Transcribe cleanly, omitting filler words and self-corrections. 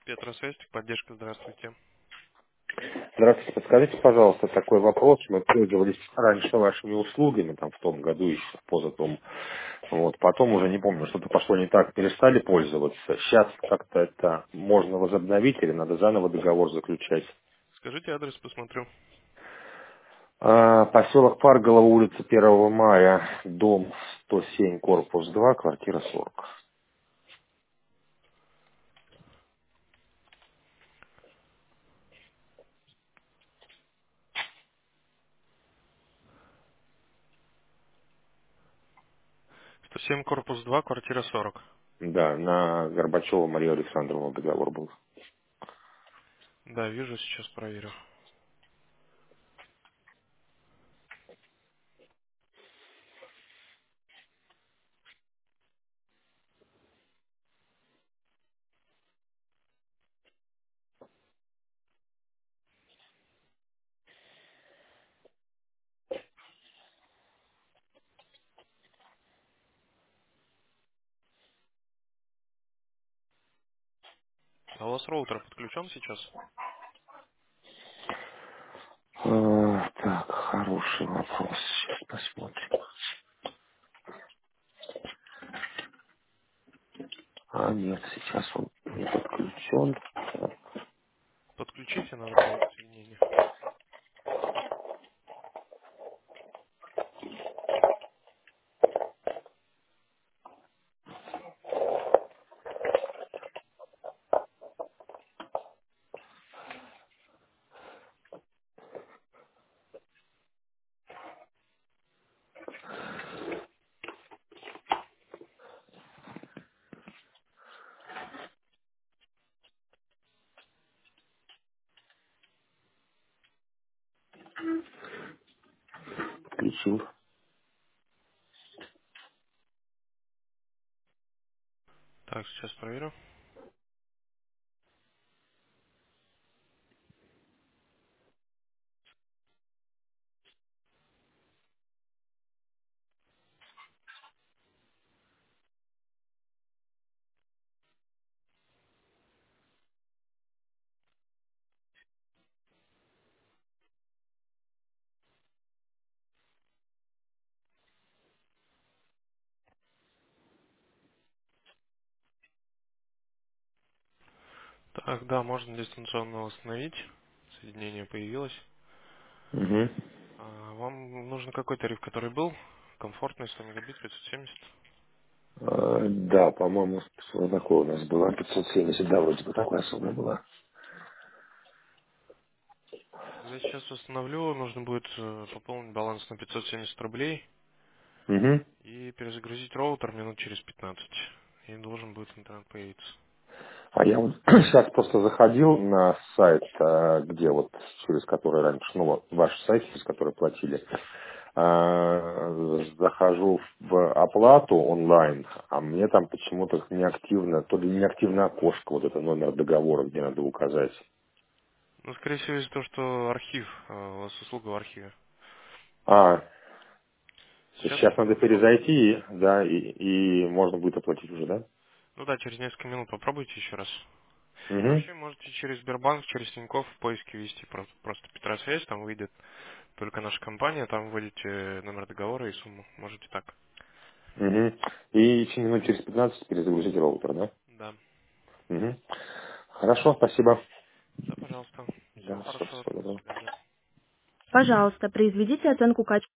Петросвязь, поддержка, здравствуйте. Здравствуйте, подскажите, пожалуйста, такой вопрос. Мы пользовались раньше вашими услугами, там, в том году еще, в позатом. Вот, потом уже, не помню, что-то пошло не так, перестали пользоваться. Сейчас как-то это можно возобновить или надо заново договор заключать? Скажите адрес, посмотрю. Поселок Парголово, улица 1 мая, дом 107, корпус 2, квартира 40. 107, корпус 2, квартира 40. Да, на Горбачева Марию Александровну договор был. Да, вижу, сейчас проверю. А у вас роутер подключен сейчас? Так, хороший вопрос. Сейчас посмотрим. Нет, сейчас он не подключен. Подключите, надо будет соединение. Подключил. Так, сейчас проверю. Так, да, можно дистанционно восстановить. Соединение появилось. Угу. Вам нужен какой тариф, который был? Комфортный, 100 мегабит, 570. Да, по-моему, что такое у нас было? 570, да, вроде бы такая сумма была. Я сейчас восстановлю, нужно будет пополнить баланс на 570 рублей Угу. и перезагрузить роутер минут через 15. И должен будет интернет появиться. А я вот сейчас просто заходил на сайт, где вот, через который раньше, ну, вот, ваш сайт, через который платили. Захожу в оплату онлайн, а мне там почему-то неактивно, то ли неактивное окошко, вот это номер договора, где надо указать. Ну, скорее всего, из-за того, что архив, у вас услуга в архиве. А, Сейчас сейчас надо попробуйте. перезайти, да, и можно будет оплатить уже, да? Ну да, через несколько минут попробуйте еще раз. И Угу. вообще можете через Сбербанк, через Тинькофф в поиске ввести просто Петросвязь, там выйдет только наша компания, там вводите номер договора и сумму. Можете так. Угу. И минут через 15 перезагрузить роутер, да? Да. Угу. Хорошо, спасибо. Да, пожалуйста. Всего Да, все, хорошего. всего До доброго. свидания. Пожалуйста, произведите оценку качества.